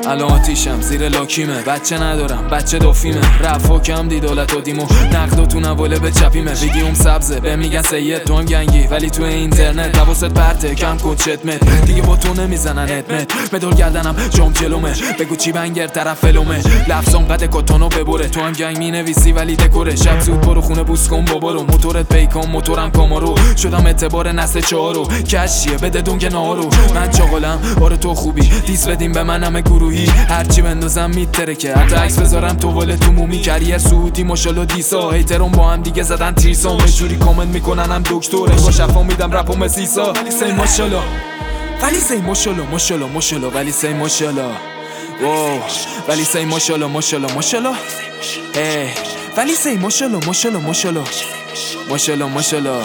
الان آتیشم زیر لاکیمه، بچه ندارم بچه دافیمه، رفا کم دی دولت و دیمو نقد و تو نواله به چپیمه، ویدیوم سبزه به میگن سید تو هم گنگی ولی تو اینترنت حواست پرته کم کن چتمت دیگه با تو نمیزنن ادمت مدال گردنم جام جلومه بگو چی بنگر طرف فلومه لفظام قد کاتانو ببره تو هم گنگ مینویسی ولی دکوره شب زود برو خونه بوس کن بابا رو موتورت پیکان موتورم کامارو شدم اعتبار نسل چهارو کشیه بده دونگ نارو من چاقالم باره تو خوبی دیس بدیم به من همه گروهی هرچی بندازم میترکه حتی عکس بذارم تو وال تو مومی کریر سعودی ماشالله دیسا هیترون با هم دیگه زدن تیرسام یه جوری کامنت میکنن هم دکتره با شفا میدم رپو مسیسا ولی سی ماشالله ولی سی ماشالله ماشالله ماشالله ولی سی ماشالله واو ولی سی ماشالله ماشالله ماشالله ولی سی ماشالله ماشالله ماشالله ماشالله ماشالله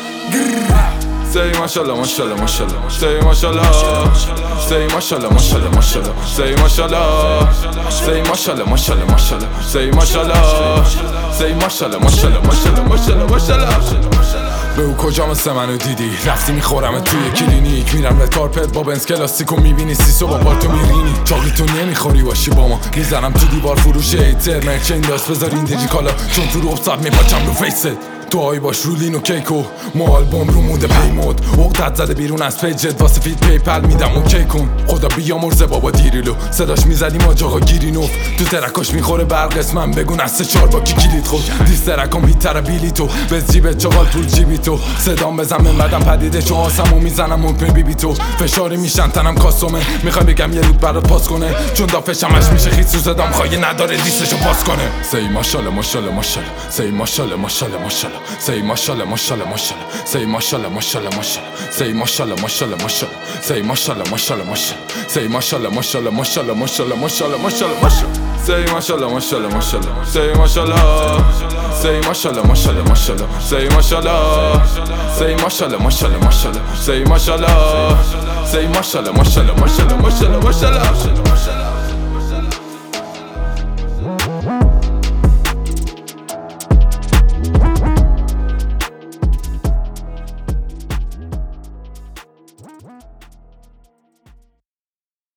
Say mashallah, mashallah, mashallah. Say mashallah. Say mashallah, mashallah, mashallah. Say mashallah. Say mashallah, mashallah, mashallah. Say mashallah. Say mashallah, mashallah, mashallah, mashallah, mashallah. بگو کجا مثل منو دیدی رفتی میخورم توی کلینیک میرم به کارپت با بنز کلاسیکو میبینی سیسو با پالتو میرینی چاقی تو نمیخوری باشی با ما میزنم تو دیوار فروش ایتر مرچین داشت بذار این دیجیکالا چون تو رو افتاد میپاچم رو فیست دعایی باش رو لین و کیکو ما آلبوم رو مونده پیمود عقدت زده بیرون از پیجت واسه فید پیپل میدم اوکی کن خدا بیامرزه بابا دیریلو صداش میزدیم آجاقا گیرینوف تو ترکاش میخوره برق اسمم بگو نسته چار با کی کلید خود دیس ترکام هیتر بیلی تو به جیبت چغال پول جیبی تو صدام بزن منقدم پدیده چو آسمو میزنم ممکن بیبی تو فشاری میشن تنم کاسومه میخوای بگم یه رود برات پاس کنه چون دافشمش میشه خیت سو صدام خواهی نداره دیستشو پاس کنه سی ماشالله ماشالله ماشالله سی ماشالله ماشالله ماشالله Say mashallah, mashallah, mashallah. Say mashallah, mashallah, mashallah. Say mashallah, mashallah, mashallah. Say mashallah, mashallah, mashallah. Say mashallah, mashallah, mashallah, mashallah, mashallah, mashallah, mashallah. Say mashallah, mashallah, mashallah. Say mashallah. Say mashallah, mashallah, mashallah. Say mashallah. Say mashallah, mashallah, mashallah. Say mashallah. Say mashallah, mashallah, mashallah, mashallah, mashallah.